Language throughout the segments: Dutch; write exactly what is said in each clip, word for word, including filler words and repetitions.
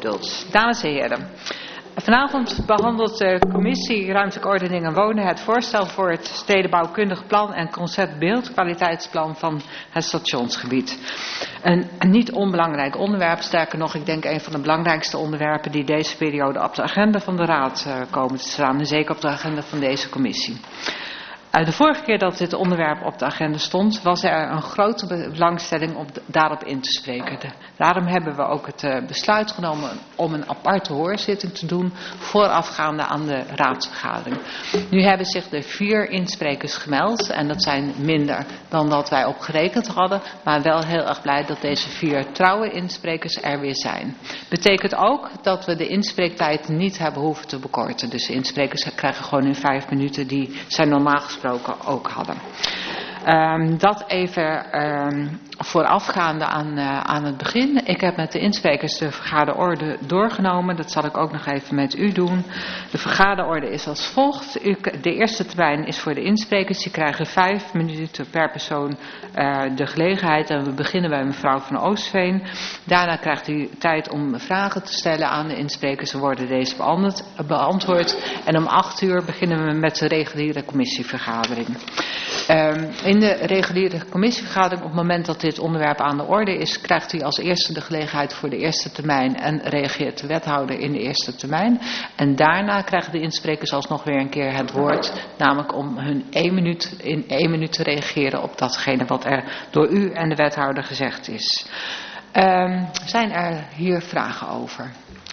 geduld. Dames en heren. Vanavond behandelt de Commissie Ruimtelijke Ordening en Wonen het voorstel voor het stedenbouwkundig plan en concept beeldkwaliteitsplan van het stationsgebied. Een niet onbelangrijk onderwerp, sterker nog, ik denk een van de belangrijkste onderwerpen die deze periode op de agenda van de Raad uh, komen te staan en zeker op de agenda van deze commissie. De vorige keer dat dit onderwerp op de agenda stond, was er een grote belangstelling om daarop in te spreken. De, daarom hebben we ook het uh, besluit genomen om een aparte hoorzitting te doen voorafgaande aan de raadsvergadering. Nu hebben zich de vier insprekers gemeld en dat zijn minder dan dat wij op gerekend hadden, maar wel heel erg blij dat deze vier trouwe insprekers er weer zijn. Betekent ook dat we de inspreektijd niet hebben hoeven te bekorten. Dus de insprekers krijgen gewoon in vijf minuten die zijn normaal gesproken ook hadden. Um, dat even um, voorafgaande aan, uh, aan het begin. Ik heb met de insprekers de vergaderorde doorgenomen. Dat zal ik ook nog even met u doen. De vergaderorde is als volgt. U, de eerste termijn is voor de insprekers. Die krijgen vijf minuten per persoon uh, de gelegenheid. En we beginnen bij mevrouw van Oostveen. Daarna krijgt u tijd om vragen te stellen aan de insprekers. Ze worden deze beantwoord. En om acht uur beginnen we met de reguliere commissievergadering. Um, in de reguliere commissievergadering, op het moment dat dit onderwerp aan de orde is, krijgt u als eerste de gelegenheid voor de eerste termijn en reageert de wethouder in de eerste termijn. En daarna krijgen de insprekers alsnog weer een keer het woord, namelijk om hun één minuut, in één minuut te reageren op datgene wat er door u en de wethouder gezegd is. Um, zijn er hier vragen over?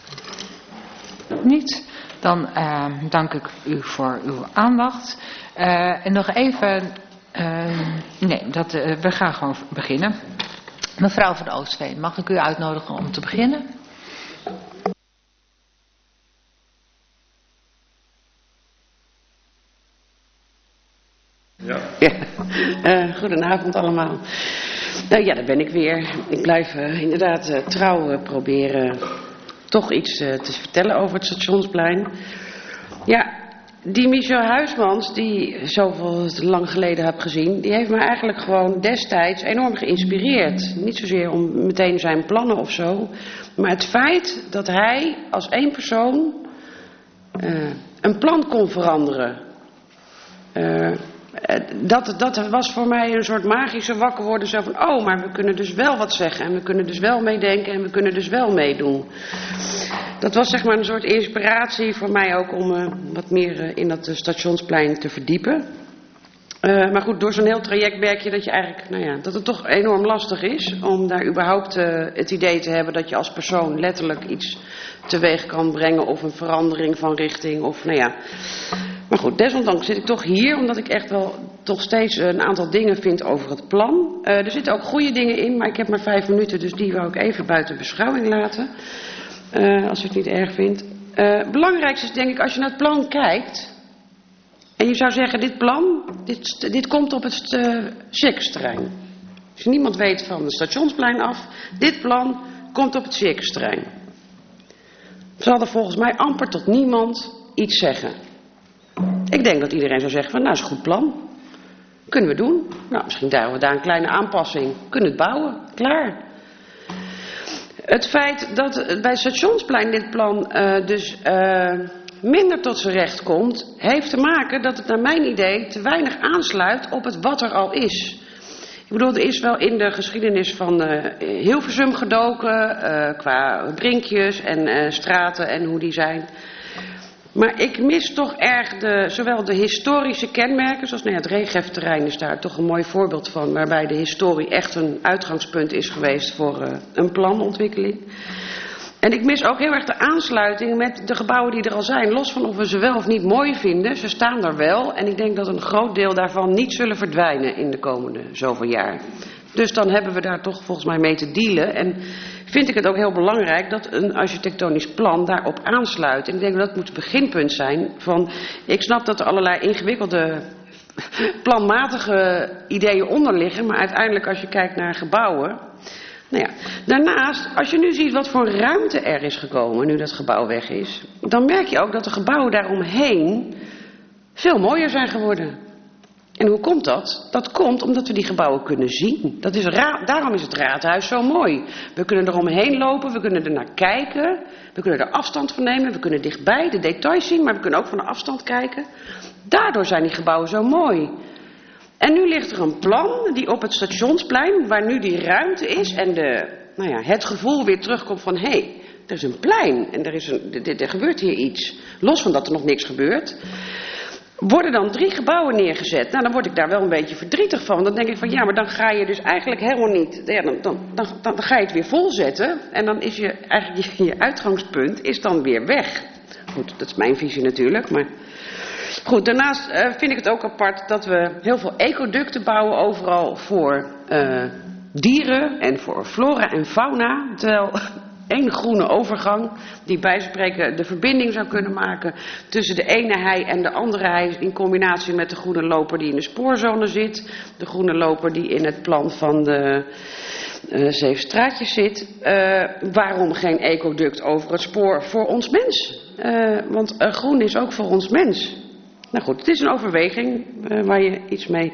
Niet? Dan uh, dank ik u voor uw aandacht. Uh, en nog even, uh, nee, dat, uh, we gaan gewoon beginnen. Mevrouw van Oostveen, mag ik u uitnodigen om te beginnen? Ja. Ja. Uh, goedenavond allemaal. Nou ja, daar ben ik weer. Ik blijf uh, inderdaad uh, trouw uh, proberen toch iets uh, te vertellen over het Stationsplein. Ja. Die Michel Huismans, die zoveel lang geleden heb gezien, die heeft me eigenlijk gewoon destijds enorm geïnspireerd. Niet zozeer om meteen zijn plannen of zo, maar het feit dat hij als één persoon uh, een plan kon veranderen. Uh, dat, dat was voor mij een soort magische wakker worden, zo van, oh, maar we kunnen dus wel wat zeggen en we kunnen dus wel meedenken en we kunnen dus wel meedoen. Dat was zeg maar een soort inspiratie voor mij ook om uh, wat meer uh, in dat uh, Stationsplein te verdiepen. Uh, maar goed, door zo'n heel traject merk je dat je eigenlijk, nou ja, dat het toch enorm lastig is om daar überhaupt uh, het idee te hebben dat je als persoon letterlijk iets teweeg kan brengen of een verandering van richting of nou ja. Maar goed, desondanks zit ik toch hier, omdat ik echt wel toch steeds een aantal dingen vind over het plan. Uh, er zitten ook goede dingen in, maar ik heb maar vijf minuten, dus die wou ik even buiten beschouwing laten. Uh, als u het niet erg vindt. Uh, het belangrijkste is denk ik, als je naar het plan kijkt en je zou zeggen, dit plan, dit, dit komt op het uh, circusterrein. Als niemand weet van het Stationsplein af, dit plan komt op het circusterrein. Zal er volgens mij amper tot niemand iets zeggen. Ik denk dat iedereen zou zeggen van, nou is een goed plan. Kunnen we doen. Nou, misschien duwen we daar een kleine aanpassing. Kunnen het bouwen. Klaar. Het feit dat bij het Stationsplein dit plan uh, dus uh, minder tot zijn recht komt, heeft te maken dat het naar mijn idee te weinig aansluit op het wat er al is. Ik bedoel, er is wel in de geschiedenis van uh, Hilversum gedoken, uh, qua brinkjes en uh, straten en hoe die zijn. Maar ik mis toch erg de, zowel de historische kenmerken, zoals nou ja, het Reegefterrein is daar toch een mooi voorbeeld van, waarbij de historie echt een uitgangspunt is geweest voor uh, een planontwikkeling. En ik mis ook heel erg de aansluiting met de gebouwen die er al zijn, los van of we ze wel of niet mooi vinden. Ze staan er wel en ik denk dat een groot deel daarvan niet zullen verdwijnen in de komende zoveel jaar. Dus dan hebben we daar toch volgens mij mee te dealen. En vind ik het ook heel belangrijk dat een architectonisch plan daarop aansluit. En ik denk dat dat moet het beginpunt zijn van, ik snap dat er allerlei ingewikkelde planmatige ideeën onder liggen, maar uiteindelijk als je kijkt naar gebouwen. Nou ja, daarnaast, als je nu ziet wat voor ruimte er is gekomen nu dat gebouw weg is, dan merk je ook dat de gebouwen daaromheen veel mooier zijn geworden. En hoe komt dat? Dat komt omdat we die gebouwen kunnen zien. Dat is ra- daarom is het raadhuis zo mooi. We kunnen er omheen lopen, we kunnen er naar kijken. We kunnen er afstand van nemen, we kunnen dichtbij de details zien, maar we kunnen ook van de afstand kijken. Daardoor zijn die gebouwen zo mooi. En nu ligt er een plan die op het stationsplein, waar nu die ruimte is en de, nou ja, het gevoel weer terugkomt van, hé, hey, er is een plein en er, is een, er, er gebeurt hier iets. Los van dat er nog niks gebeurt. Worden dan drie gebouwen neergezet. Nou, dan word ik daar wel een beetje verdrietig van. Dan denk ik van, ja, maar dan ga je dus eigenlijk helemaal niet... Ja, dan, dan, dan, dan ga je het weer volzetten. En dan is je eigenlijk je, je uitgangspunt is dan weer weg. Goed, dat is mijn visie natuurlijk, maar... Goed, daarnaast uh, vind ik het ook apart dat we heel veel ecoducten bouwen overal voor uh, dieren en voor flora en fauna. Terwijl één groene overgang die bij spreken de verbinding zou kunnen maken tussen de ene hei en de andere hei in combinatie met de groene loper die in de spoorzone zit. De groene loper die in het plan van de uh, Zeefstraatjes zit. Uh, waarom geen ecoduct over het spoor voor ons mens? Uh, want uh, groen is ook voor ons mens. Nou goed, het is een overweging uh, waar je iets mee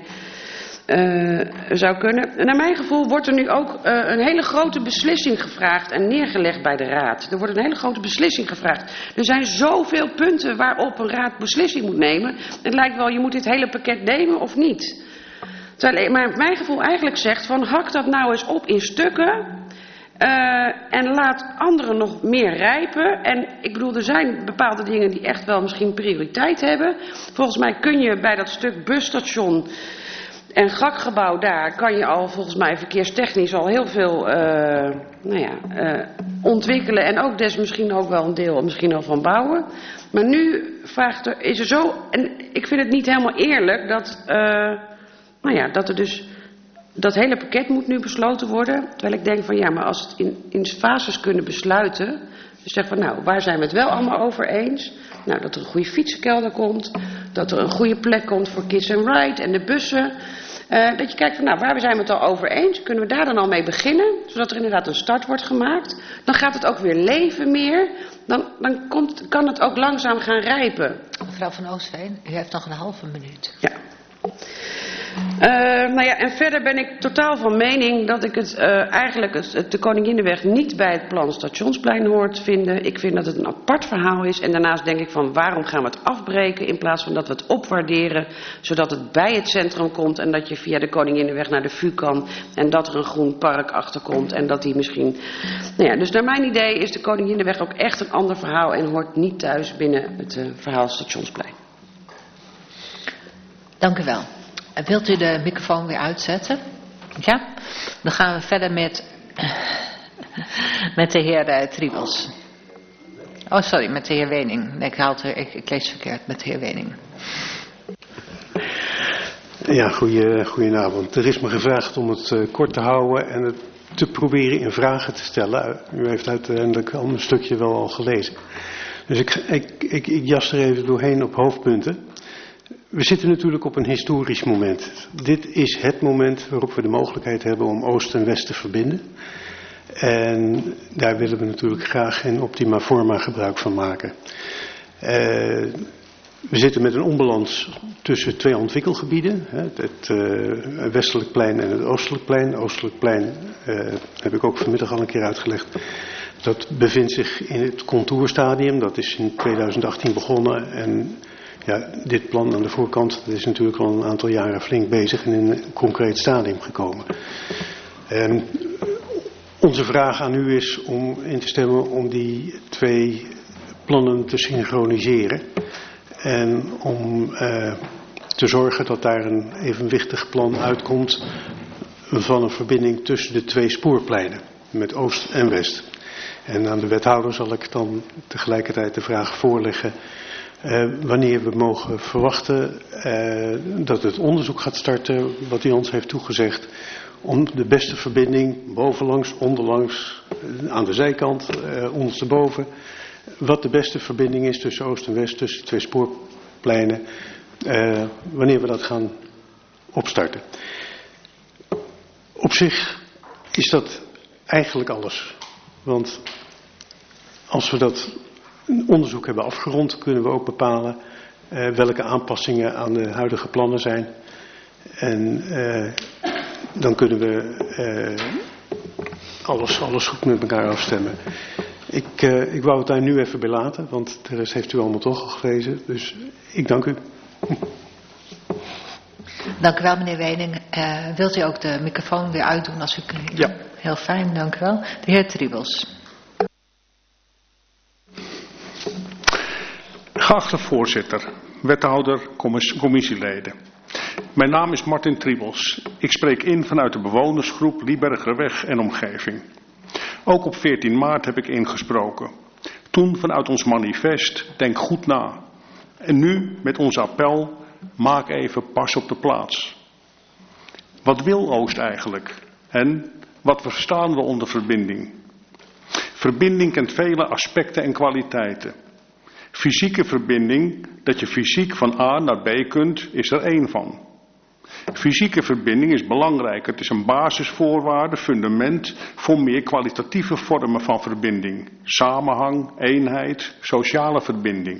uh, zou kunnen. En naar mijn gevoel wordt er nu ook uh, een hele grote beslissing gevraagd en neergelegd bij de raad. Er wordt een hele grote beslissing gevraagd. Er zijn zoveel punten waarop een raad beslissing moet nemen. Het lijkt wel, je moet dit hele pakket nemen of niet. Terwijl mijn gevoel eigenlijk zegt van, hak dat nou eens op in stukken... Uh, en laat anderen nog meer rijpen. En ik bedoel, er zijn bepaalde dingen die echt wel misschien prioriteit hebben. Volgens mij kun je bij dat stuk busstation en gakgebouw daar... kan je al volgens mij verkeerstechnisch al heel veel uh, nou ja, uh, ontwikkelen. En ook des misschien ook wel een deel misschien al van bouwen. Maar nu vraagt er, is er zo... En ik vind het niet helemaal eerlijk dat, uh, nou ja, dat er dus... Dat hele pakket moet nu besloten worden. Terwijl ik denk van ja, maar als we het in, in fases kunnen besluiten. Dus zeg van nou, waar zijn we het wel allemaal over eens? Nou, dat er een goede fietsenkelder komt. Dat er een goede plek komt voor Kids and Ride en de bussen. Uh, dat je kijkt van nou, waar zijn we het al over eens? Kunnen we daar dan al mee beginnen? Zodat er inderdaad een start wordt gemaakt. Dan gaat het ook weer leven meer. Dan, dan komt, kan het ook langzaam gaan rijpen. Mevrouw van Oostveen, u heeft nog een halve minuut. Ja. Uh, nou ja, en verder ben ik totaal van mening dat ik het uh, eigenlijk het, het de Koninginnenweg niet bij het plan Stationsplein hoort vinden. Ik vind dat het een apart verhaal is. En daarnaast denk ik van waarom gaan we het afbreken in plaats van dat we het opwaarderen. Zodat het bij het centrum komt en dat je via de Koninginnenweg naar de V U kan. En dat er een groen park achter komt en dat die misschien... Nou ja, dus naar mijn idee is de Koninginnenweg ook echt een ander verhaal en hoort niet thuis binnen het uh, verhaal Stationsplein. Dank u wel. Wilt u de microfoon weer uitzetten? Ja? Dan gaan we verder met, met de heer uh, Triebels. Oh, sorry, met de heer Wening. Nee, ik, haal er, ik, ik lees verkeerd, met de heer Wening. Ja, goeie, goedenavond. Er is me gevraagd om het uh, kort te houden en het te proberen in vragen te stellen. U heeft uiteindelijk al een stukje wel al gelezen. Dus ik, ik, ik, ik jas er even doorheen op hoofdpunten. We zitten natuurlijk op een historisch moment. Dit is het moment waarop we de mogelijkheid hebben om Oost en West te verbinden. En daar willen we natuurlijk graag in optima forma gebruik van maken. Uh, we zitten met een onbalans tussen twee ontwikkelgebieden. Het, het uh, westelijk plein en het oostelijk plein. Het oostelijk plein uh, heb ik ook vanmiddag al een keer uitgelegd. Dat bevindt zich in het contourstadium. Dat is in tweeduizend achttien begonnen en... Ja, dit plan aan de voorkant dat is natuurlijk al een aantal jaren flink bezig en in een concreet stadium gekomen. En onze vraag aan u is om in te stemmen om die twee plannen te synchroniseren. En om uh, te zorgen dat daar een evenwichtig plan uitkomt van een verbinding tussen de twee spoorpleinen met Oost en West. En aan de wethouder zal ik dan tegelijkertijd de vraag voorleggen... Uh, wanneer we mogen verwachten uh, dat het onderzoek gaat starten, wat u ons heeft toegezegd, om de beste verbinding bovenlangs, onderlangs, uh, aan de zijkant, uh, ondersteboven, wat de beste verbinding is tussen Oost en West, tussen de twee spoorpleinen, uh, wanneer we dat gaan opstarten. Op zich is dat eigenlijk alles, want als we dat... onderzoek hebben afgerond, kunnen we ook bepalen uh, welke aanpassingen aan de huidige plannen zijn. En uh, dan kunnen we uh, alles, alles goed met elkaar afstemmen. Ik, uh, ik wou het daar nu even bij laten, want de rest heeft u allemaal toch al gelezen. Dus ik dank u. Dank u wel, meneer Wening. Uh, wilt u ook de microfoon weer uitdoen als u kunt? Ja. Heel fijn, dank u wel. De heer Triebels. Geachte voorzitter, wethouder, commissieleden. Mijn naam is Martin Triebels. Ik spreek in vanuit de bewonersgroep Liebergerweg en omgeving. Ook op veertien maart heb ik ingesproken. Toen vanuit ons manifest, denk goed na. En nu met ons appel, maak even pas op de plaats. Wat wil Oost eigenlijk? En wat verstaan we onder verbinding? Verbinding kent vele aspecten en kwaliteiten. Fysieke verbinding, dat je fysiek van A naar B kunt, is er één van. Fysieke verbinding is belangrijk. Het is een basisvoorwaarde, fundament voor meer kwalitatieve vormen van verbinding. Samenhang, eenheid, sociale verbinding.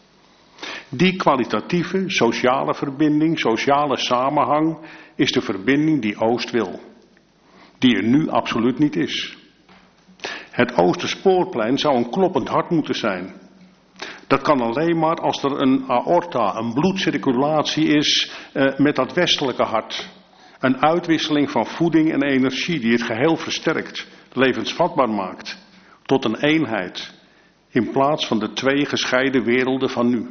Die kwalitatieve, sociale verbinding, sociale samenhang is de verbinding die Oost wil. Die er nu absoluut niet is. Het Oosterspoorplein zou een kloppend hart moeten zijn. Dat kan alleen maar als er een aorta, een bloedcirculatie is uh, met dat westelijke hart. Een uitwisseling van voeding en energie die het geheel versterkt, levensvatbaar maakt. Tot een eenheid, in plaats van de twee gescheiden werelden van nu.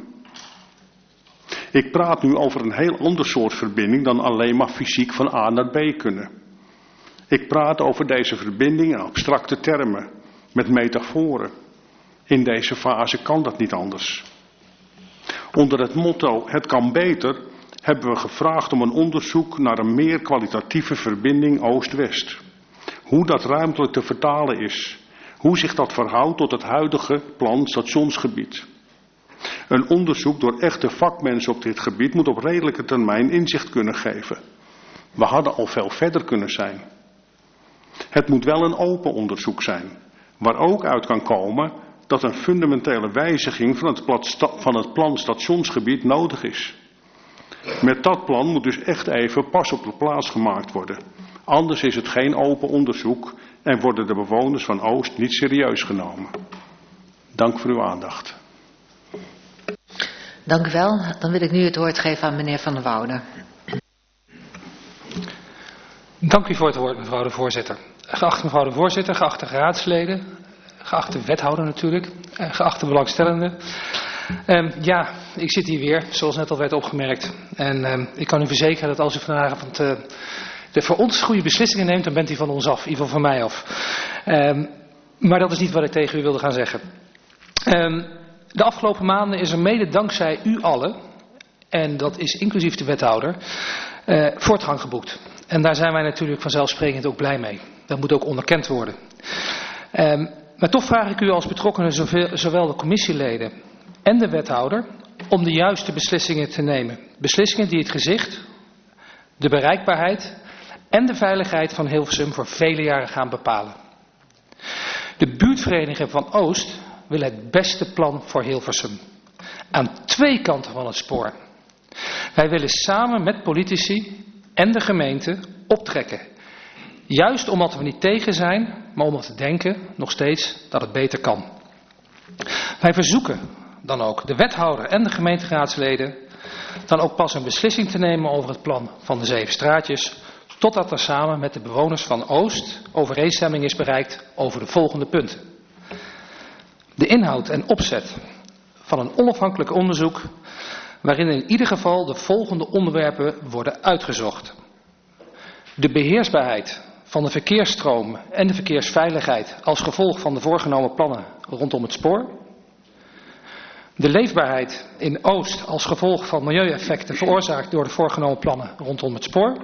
Ik praat nu over een heel ander soort verbinding dan alleen maar fysiek van A naar B kunnen. Ik praat over deze verbinding in abstracte termen, met metaforen. In deze fase kan dat niet anders. Onder het motto het kan beter hebben we gevraagd om een onderzoek naar een meer kwalitatieve verbinding Oost-West. Hoe dat ruimtelijk te vertalen is. Hoe zich dat verhoudt tot het huidige plan stationsgebied. Een onderzoek door echte vakmensen op dit gebied moet op redelijke termijn inzicht kunnen geven. We hadden al veel verder kunnen zijn. Het moet wel een open onderzoek zijn, waar ook uit kan komen dat een fundamentele wijziging van het, van het plan stationsgebied nodig is. Met dat plan moet dus echt even pas op de plaats gemaakt worden. Anders is het geen open onderzoek en worden de bewoners van Oost niet serieus genomen. Dank voor uw aandacht. Dank u wel. Dan wil ik nu het woord geven aan meneer Van der Woude. Dank u voor het woord, mevrouw de voorzitter. Geachte mevrouw de voorzitter, geachte raadsleden, geachte wethouder natuurlijk, geachte belangstellenden. Um, ja, ik zit hier weer, zoals net al werd opgemerkt. En um, ik kan u verzekeren dat als u vanavond uh, de voor ons goede beslissingen neemt, dan bent u van ons af, in ieder geval van mij af. Um, maar dat is niet wat ik tegen u wilde gaan zeggen. Um, de afgelopen maanden is er mede dankzij u allen, en dat is inclusief de wethouder, uh, voortgang geboekt. En daar zijn wij natuurlijk vanzelfsprekend ook blij mee. Dat moet ook onderkend worden. Um, maar toch vraag ik u als betrokkenen zoveel, zowel de commissieleden en de wethouder om de juiste beslissingen te nemen. Beslissingen die het gezicht, de bereikbaarheid en de veiligheid van Hilversum voor vele jaren gaan bepalen. De buurtvereniging van Oost wil het beste plan voor Hilversum. Aan twee kanten van het spoor. Wij willen samen met politici en de gemeente optrekken. Juist omdat we niet tegen zijn, maar omdat we denken nog steeds dat het beter kan. Wij verzoeken dan ook de wethouder en de gemeenteraadsleden dan ook pas een beslissing te nemen over het plan van de zeven straatjes, totdat er samen met de bewoners van Oost overeenstemming is bereikt over de volgende punten. De inhoud en opzet van een onafhankelijk onderzoek waarin in ieder geval de volgende onderwerpen worden uitgezocht. De beheersbaarheid van de verkeersstroom en de verkeersveiligheid als gevolg van de voorgenomen plannen rondom het spoor. De leefbaarheid in Oost als gevolg van milieueffecten veroorzaakt door de voorgenomen plannen rondom het spoor.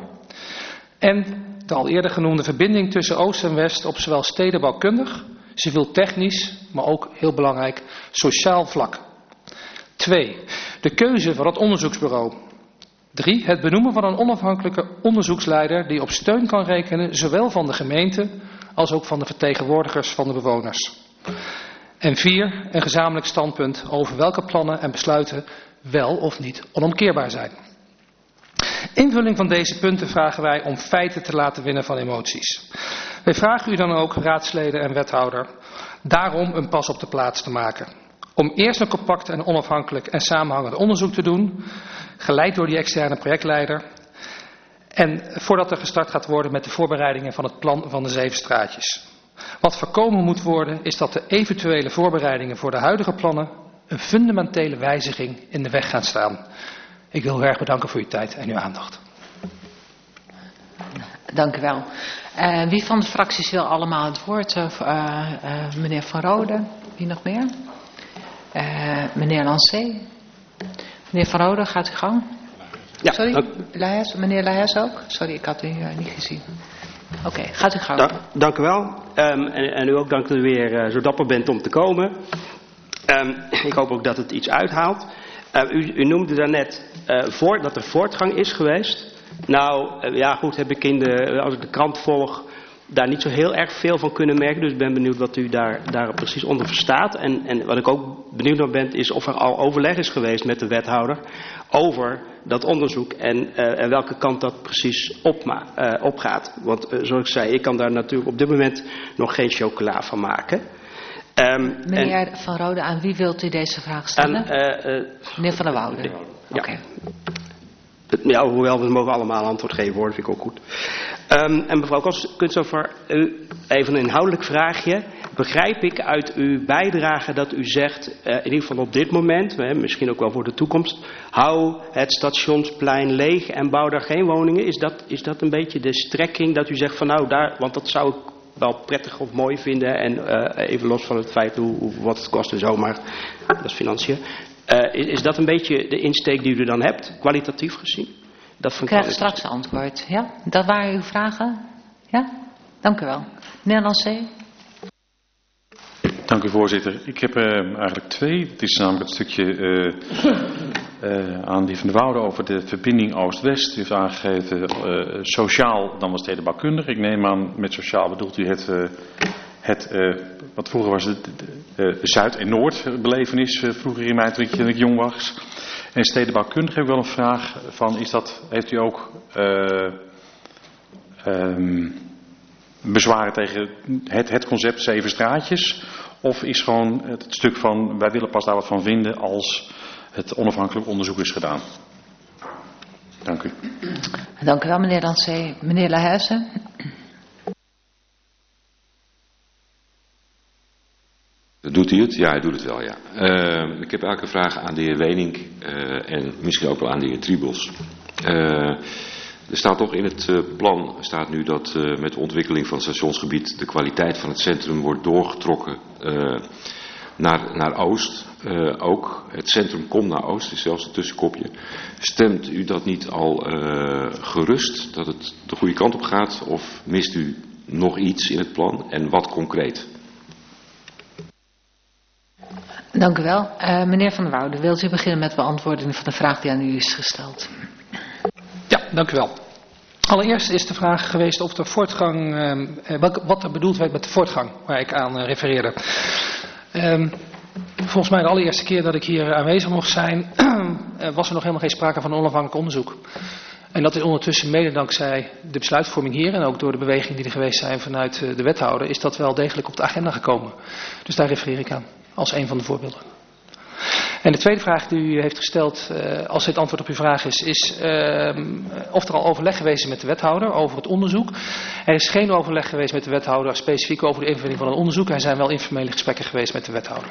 En de al eerder genoemde verbinding tussen Oost en West op zowel stedenbouwkundig, civiel-technisch, maar ook heel belangrijk sociaal vlak. Twee. De keuze van het onderzoeksbureau. Drie. Het benoemen van een onafhankelijke onderzoeksleider die op steun kan rekenen, zowel van de gemeente als ook van de vertegenwoordigers van de bewoners. En vier. Een gezamenlijk standpunt over welke plannen en besluiten wel of niet onomkeerbaar zijn. invulling van deze punten vragen wij om feiten te laten winnen van emoties. Wij vragen u dan ook, raadsleden en wethouder, daarom een pas op de plaats te maken. Om eerst een compact en onafhankelijk en samenhangend onderzoek te doen, geleid door die externe projectleider. En voordat er gestart gaat worden met de voorbereidingen van het plan van de zeven straatjes. Wat voorkomen moet worden is dat de eventuele voorbereidingen voor de huidige plannen een fundamentele wijziging in de weg gaan staan. Ik wil u erg bedanken voor uw tijd en uw aandacht. Dank u wel. Uh, wie van de fracties wil allemaal het woord? Uh, uh, meneer Van Rode, wie nog meer? Uh, meneer Lancé. Meneer Van Rode, gaat u gang. Ja, Sorry, dank... Lahes, meneer Lahes ook? Sorry, ik had u uh, niet gezien. Oké, okay, gaat u gang. Da dank u wel. Um, en, en u ook dank dat u weer uh, zo dapper bent om te komen. Um, ik hoop ook dat het iets uithaalt. Uh, u, u noemde daarnet uh, voor, dat er voortgang is geweest. Nou, uh, ja goed, heb ik in de, als ik de krant volg, daar niet zo heel erg veel van kunnen merken. Dus ik ben benieuwd wat u daar, daar precies onder verstaat. En, en wat ik ook benieuwd naar ben, is of er al overleg is geweest met de wethouder over dat onderzoek en, uh, en welke kant dat precies opma uh, opgaat. Want uh, zoals ik zei, ik kan daar natuurlijk op dit moment nog geen chocola van maken. Um, Meneer en, Van Rode, aan wie wilt u deze vraag stellen? Aan, uh, uh, Meneer Van der Woude. Ja. Oké. Okay. Ja, hoewel we mogen allemaal antwoord geven hoor, dat vind ik ook goed. Um, en mevrouw Kunsthofer, u even een inhoudelijk vraagje. Begrijp ik uit uw bijdrage dat u zegt, uh, in ieder geval op dit moment, hè, misschien ook wel voor de toekomst, hou het stationsplein leeg en bouw daar geen woningen. Is dat, is dat een beetje de strekking dat u zegt van nou daar, want dat zou ik wel prettig of mooi vinden en uh, even los van het feit hoe, hoe, wat het kost en zo, maar dat is financiën. Uh, is, is dat een beetje de insteek die u er dan hebt, kwalitatief gezien? Dat Ik krijg straks antwoord. Ja, dat waren uw vragen? Ja? Dank u wel. Meneer Lancé. Dank u voorzitter. Ik heb uh, eigenlijk twee. Het is namelijk het stukje uh, uh, aan die Van der Woude over de verbinding Oost-West. U heeft aangegeven uh, sociaal dan was stedenbouwkundig. Ik neem aan met sociaal bedoelt u het, uh, het uh, wat vroeger was het uh, Zuid- en Noord-belevenis, uh, vroeger in mijn toen ik, toen ik jong was. En stedenbouwkundig heb ik wel een vraag van, is dat, heeft u ook uh, um, bezwaren tegen het, het concept zeven straatjes? Of is gewoon het stuk van, wij willen pas daar wat van vinden als het onafhankelijk onderzoek is gedaan? Dank u. Dank u wel, meneer Lancé. Meneer Lahuizen. Doet hij het? Ja, hij doet het wel, ja. Uh, ik heb eigenlijk een vraag aan de heer Wenink uh, en misschien ook wel aan de heer Triebels. Uh, er staat toch in het uh, plan, staat nu dat uh, met de ontwikkeling van het stationsgebied de kwaliteit van het centrum wordt doorgetrokken uh, naar, naar Oost. Uh, ook het centrum komt naar Oost, is zelfs een tussenkopje. Stemt u dat niet al uh, gerust, dat het de goede kant op gaat? Of mist u nog iets in het plan en wat concreet? Dank u wel. Uh, meneer Van der Woude, wilt u beginnen met beantwoording van de vraag die aan u is gesteld? Ja, dank u wel. Allereerst is de vraag geweest of de voortgang, uh, wat, wat er bedoeld werd met de voortgang waar ik aan uh, refereerde. Um, volgens mij de allereerste keer dat ik hier aanwezig mocht zijn, uh, was er nog helemaal geen sprake van een onafhankelijk onderzoek. En dat is ondertussen mede dankzij de besluitvorming hier en ook door de bewegingen die er geweest zijn vanuit uh, de wethouder, is dat wel degelijk op de agenda gekomen. Dus daar refereer ik aan. Als een van de voorbeelden. En de tweede vraag die u heeft gesteld, uh, als dit antwoord op uw vraag is, is uh, of er al overleg geweest is met de wethouder over het onderzoek. Er is geen overleg geweest met de wethouder specifiek over de invulling van een onderzoek. Er zijn wel informele gesprekken geweest met de wethouder.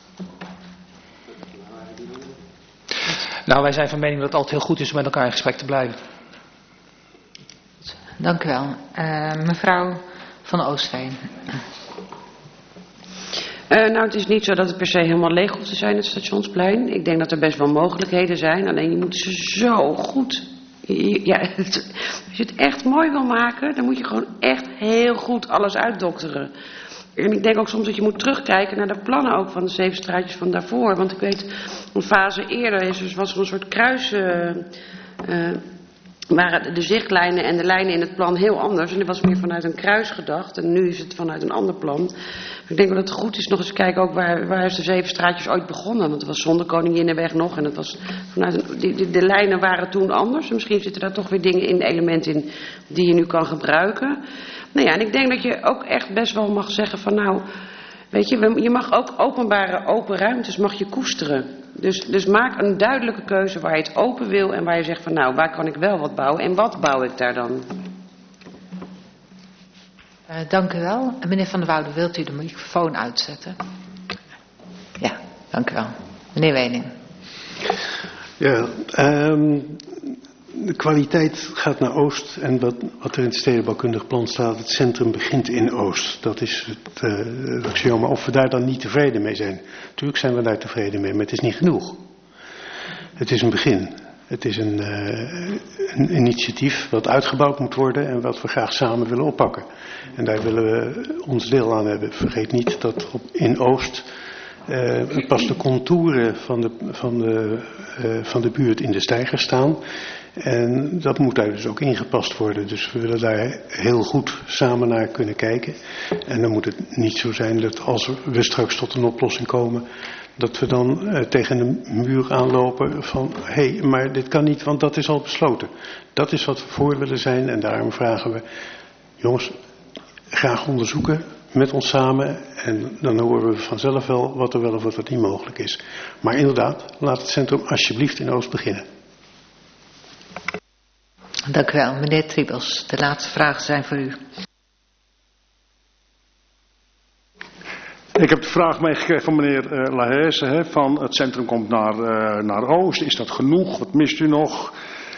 Nou, wij zijn van mening dat het altijd heel goed is om met elkaar in gesprek te blijven. Dank u wel. Uh, mevrouw Van Oostveen. Uh, nou, het is niet zo dat het per se helemaal leeg hoeft te zijn, het stationsplein. Ik denk dat er best wel mogelijkheden zijn. Alleen je moet ze zo goed... Ja, het, als je het echt mooi wil maken, dan moet je gewoon echt heel goed alles uitdokteren. En ik denk ook soms dat je moet terugkijken naar de plannen ook van de zeven straatjes van daarvoor. Want ik weet, een fase eerder is, dus was er een soort kruis... Uh, uh, waren de zichtlijnen en de lijnen in het plan heel anders. En er was meer vanuit een kruis gedacht. En nu is het vanuit een ander plan. Ik denk dat het goed is nog eens te kijken ook waar, waar is de Zevenstraatjes ooit begonnen. Want het was zonder Koninginnenweg nog. En het was vanuit een, die, die, de lijnen waren toen anders. En misschien zitten daar toch weer dingen in, elementen in die je nu kan gebruiken. Nou ja, en ik denk dat je ook echt best wel mag zeggen van nou... Weet je, je mag ook openbare open ruimtes mag je koesteren. Dus, dus maak een duidelijke keuze waar je het open wil en waar je zegt van nou, waar kan ik wel wat bouwen en wat bouw ik daar dan? Uh, dank u wel. Meneer Van der Woude, wilt u de microfoon uitzetten? Ja, dank u wel. Meneer Wening. Ja, um, de kwaliteit gaat naar Oost en wat, wat er in het stedenbouwkundig plan staat, het centrum begint in Oost. Dat is het uh, axioma. Maar of we daar dan niet tevreden mee zijn. Natuurlijk zijn we daar tevreden mee, maar het is niet genoeg. Het is een begin. Het is een, uh, een initiatief wat uitgebouwd moet worden en wat we graag samen willen oppakken. En daar willen we ons deel aan hebben. Vergeet niet dat op, in Oost uh, pas de contouren van de, van, de, uh, van de buurt in de steiger staan. En dat moet daar dus ook ingepast worden. Dus we willen daar heel goed samen naar kunnen kijken. En dan moet het niet zo zijn dat als we straks tot een oplossing komen, dat we dan uh, tegen de muur aanlopen van hé, hey, maar dit kan niet, want dat is al besloten. Dat is wat we voor willen zijn en daarom vragen we, jongens, graag onderzoeken met ons samen. En dan horen we vanzelf wel wat er wel of wat niet mogelijk is. Maar inderdaad, laat het centrum alsjeblieft in Oost beginnen. Dank u wel. Meneer Triebels, de laatste vragen zijn voor u. Ik heb de vraag meegekregen van meneer uh, Laheze, hè, van het centrum komt naar, uh, naar Oost. Is dat genoeg? Wat mist u nog?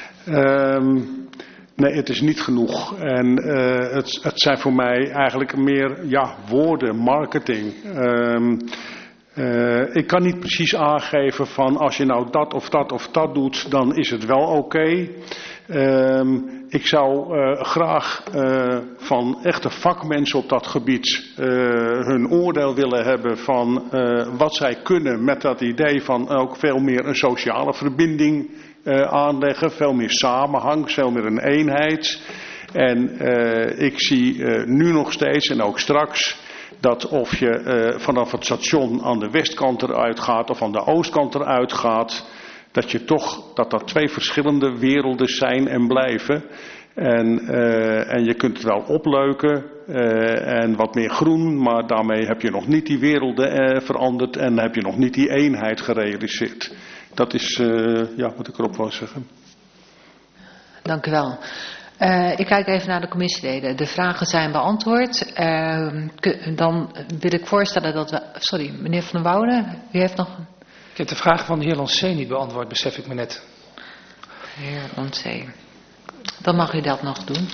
Um, nee, het is niet genoeg. En uh, het, het zijn voor mij eigenlijk meer ja, woorden, marketing. Um, Uh, ik kan niet precies aangeven van als je nou dat of dat of dat doet, dan is het wel oké. Okay. Uh, ik zou uh, graag uh, van echte vakmensen op dat gebied uh, hun oordeel willen hebben van uh, wat zij kunnen met dat idee van ook veel meer een sociale verbinding uh, aanleggen. Veel meer samenhang, veel meer een eenheid. En uh, ik zie uh, nu nog steeds en ook straks dat of je uh, vanaf het station aan de westkant eruit gaat of aan de oostkant eruit gaat, dat je toch, dat dat twee verschillende werelden zijn en blijven. En, uh, en je kunt het wel opleuken uh, en wat meer groen, maar daarmee heb je nog niet die werelden uh, veranderd en heb je nog niet die eenheid gerealiseerd. Dat is uh, ja, wat ik erop wil zeggen. Dank u wel. Uh, ik kijk even naar de commissieleden. De vragen zijn beantwoord. Uh, dan wil ik voorstellen dat we... Sorry, meneer Van der Woude, u heeft nog... Ik heb de vraag van de heer Lancé niet beantwoord, besef ik me net. Heer Lancé. Dan mag u dat nog doen.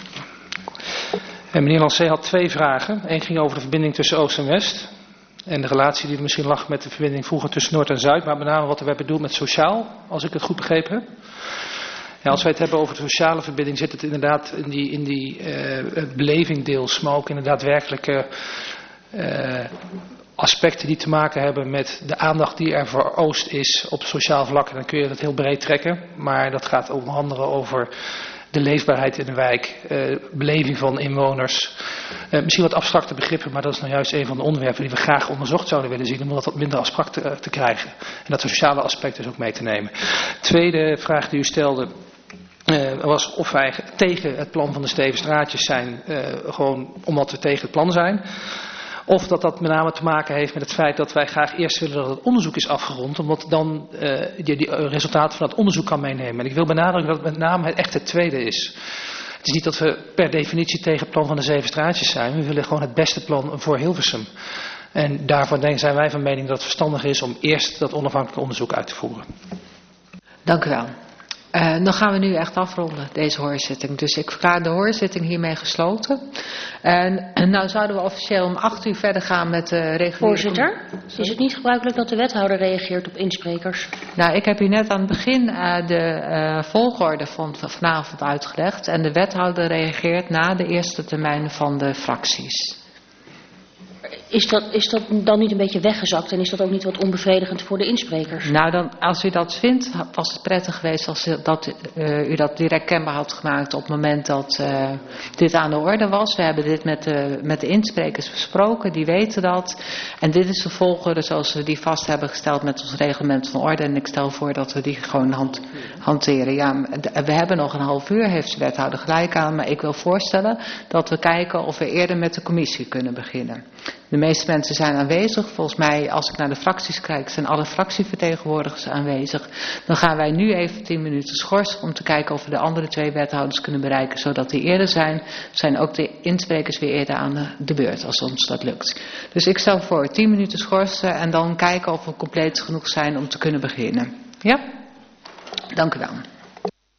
En meneer Lancé had twee vragen. Eén ging over de verbinding tussen Oost en West. En de relatie die er misschien lag met de verbinding vroeger tussen Noord en Zuid. Maar met name wat er werd bedoeld met sociaal, als ik het goed begrepen heb. Ja, als wij het hebben over de sociale verbinding, zit het inderdaad in die, in die uh, beleving deels, maar ook in de daadwerkelijke uh, aspecten die te maken hebben met de aandacht die er voor Oost is op sociaal vlak. En dan kun je dat heel breed trekken, maar dat gaat onder andere over de leefbaarheid in de wijk, uh, beleving van inwoners. Uh, misschien wat abstracte begrippen, maar dat is nou juist een van de onderwerpen die we graag onderzocht zouden willen zien, om dat wat minder abstract te, uh, te krijgen. En dat sociale aspect dus ook mee te nemen. Tweede vraag die u stelde uh, was of wij tegen het plan van de Stevenstraatjes zijn, uh, gewoon omdat we tegen het plan zijn. Of dat dat met name te maken heeft met het feit dat wij graag eerst willen dat het onderzoek is afgerond. Omdat dan uh, je die resultaten van het onderzoek kan meenemen. En ik wil benadrukken dat het met name het echt het tweede is. Het is niet dat we per definitie tegen het plan van de Zevenstraatjes zijn. We willen gewoon het beste plan voor Hilversum. En daarvoor zijn wij van mening dat het verstandig is om eerst dat onafhankelijke onderzoek uit te voeren. Dank u wel. Uh, dan gaan we nu echt afronden, deze hoorzitting. Dus ik verklaar de hoorzitting hiermee gesloten. En uh, nou zouden we officieel om acht uur verder gaan met de reguliere... Voorzitter, is het niet gebruikelijk dat de wethouder reageert op insprekers? Nou, ik heb u net aan het begin uh, de uh, volgorde van vanavond uitgelegd. En de wethouder reageert na de eerste termijn van de fracties. Is dat, is dat dan niet een beetje weggezakt en is dat ook niet wat onbevredigend voor de insprekers? Nou, dan, als u dat vindt, was het prettig geweest als u dat, uh, u dat direct kenbaar had gemaakt op het moment dat uh, dit aan de orde was. We hebben dit met de, met de insprekers besproken, die weten dat. En dit is de volgorde zoals we die vast hebben gesteld met ons reglement van orde. En ik stel voor dat we die gewoon hand, hanteren. Ja, we hebben nog een half uur, heeft de wethouder gelijk aan. Maar ik wil voorstellen dat we kijken of we eerder met de commissie kunnen beginnen. De meeste mensen zijn aanwezig. Volgens mij, als ik naar de fracties kijk, zijn alle fractievertegenwoordigers aanwezig. Dan gaan wij nu even tien minuten schorsen om te kijken of we de andere twee wethouders kunnen bereiken, zodat die eerder zijn. Zijn ook de insprekers weer eerder aan de, de beurt, als ons dat lukt. Dus ik stel voor tien minuten schorsen en dan kijken of we compleet genoeg zijn om te kunnen beginnen. Ja? Dank u wel.